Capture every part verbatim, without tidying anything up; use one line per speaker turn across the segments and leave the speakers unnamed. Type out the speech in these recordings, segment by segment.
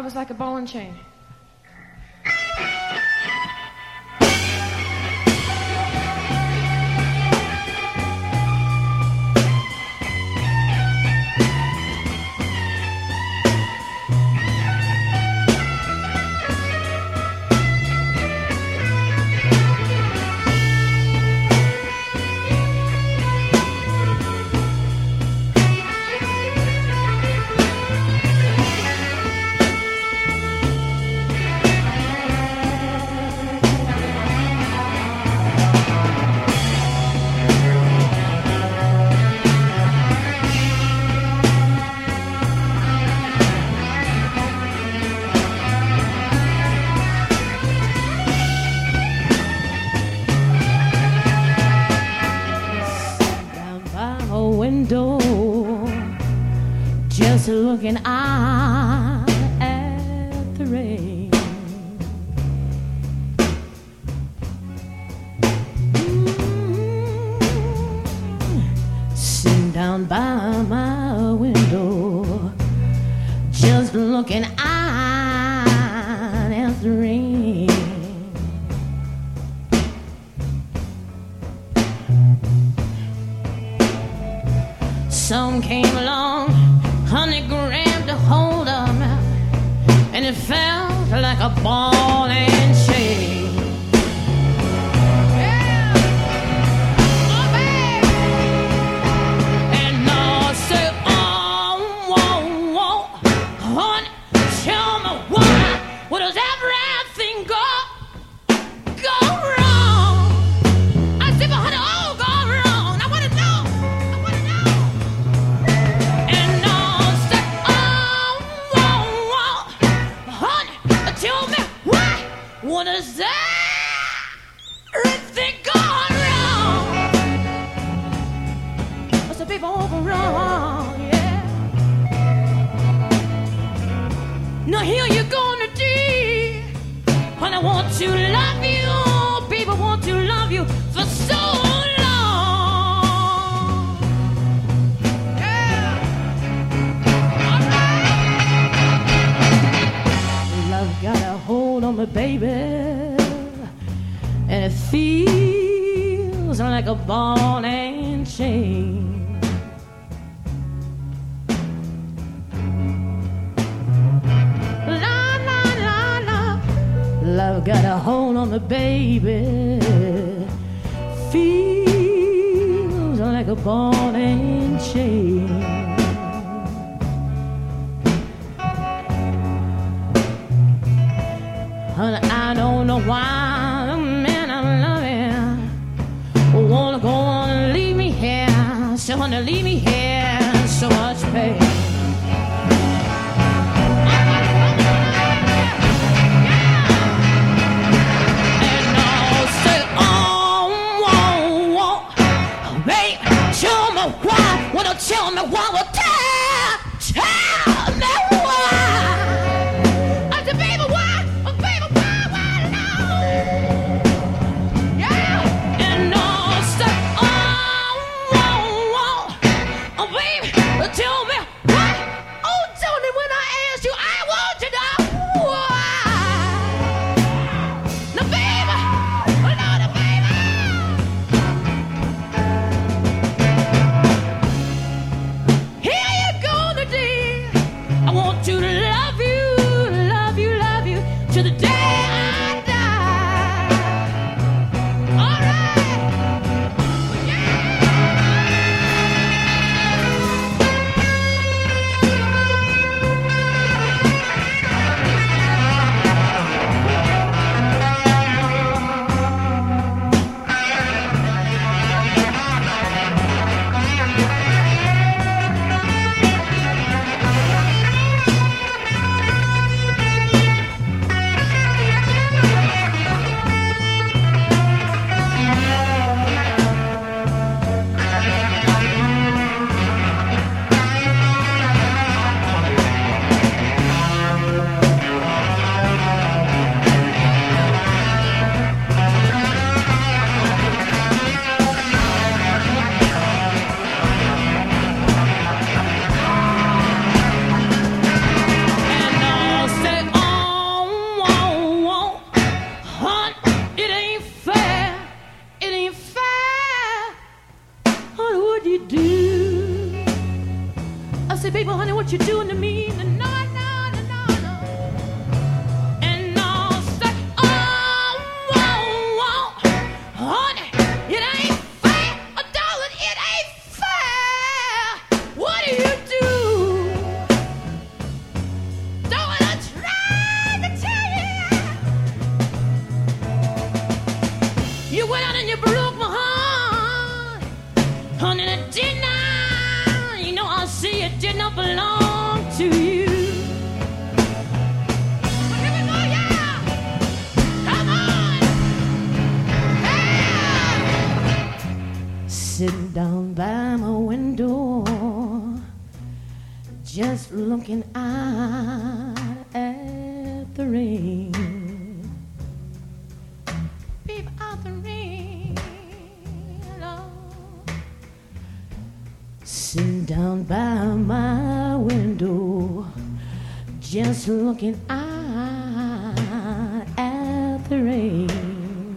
was like a ball and chain.
Looking out at the rain. Mm-hmm. Sitting down by my window, just looking out at the rain. Some came along, honey grabbed a hold of me, and it felt like a ball and chain. Yeah. Oh, baby. And I said, oh, whoa, whoa, honey, tell me why, what does everything go, go wrong? I said, but honey, all go wrong. I want to know, I want to know. And what is everything gone wrong? What's the people over wrong? Yeah. Now here you gonna do, and I want to love you. People want to love you for so long. Yeah. All right. Love got a hold on me, baby, and it feels like a ball and chain. La la la la, love got a hold on me, baby, feels like a ball and chain. I don't know why the man I'm loving wanna go on and leave me here, so wanna leave me here, so much pain. And I'll say, oh, whoa, whoa, babe, tell me why, wanna tell me why, well, tell, tell me why. I said, baby, why? what you're doing to me. No, no, no, no, no. And I'll say, oh, whoa, whoa, honey, it ain't fair, oh, darling, it ain't fair. What do you do? Darling, I tried to tell you. You went out and you broke my heart, honey, it did not. You know, I see it did not belong to you. But here we go, yeah. Come on. Yeah. Sitting down by my window, just looking out at the rain. Peep out the rain, Lord. Sitting down by my window, just looking out at the rain.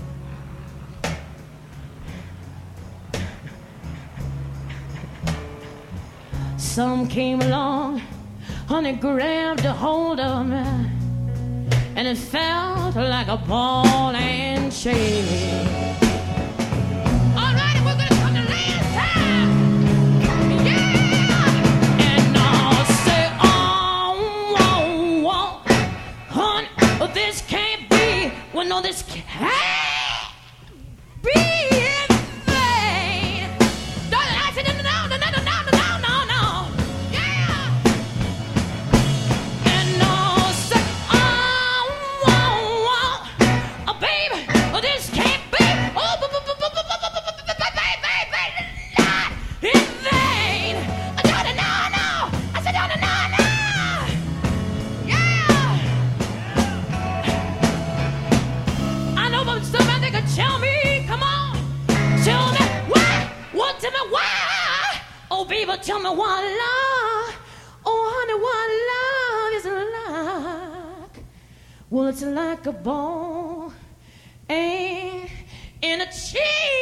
Some came along, honey, grabbed a hold of me, and it felt like a ball and chain. All right, we're gonna come to last time. Yeah! And I'll say, oh, whoa, whoa, honey, oh, this can't be. Well, no, this can't be in vain. Darling, I said, no, no, no, no, no, no, no, no, no. Yeah! And I'll say, oh, whoa, whoa, oh, baby, oh, this can't be. Oh, b- b- b- b- b- b- b- b- b- baby, not in vain. No, no, no, no. I said, no, no, no, no. Yeah! I know, but somebody could tell me, come on, tell me why, what, tell me why. Oh, baby, tell me why love, oh, honey, why love is like, well, it's like a ball and in a cheese.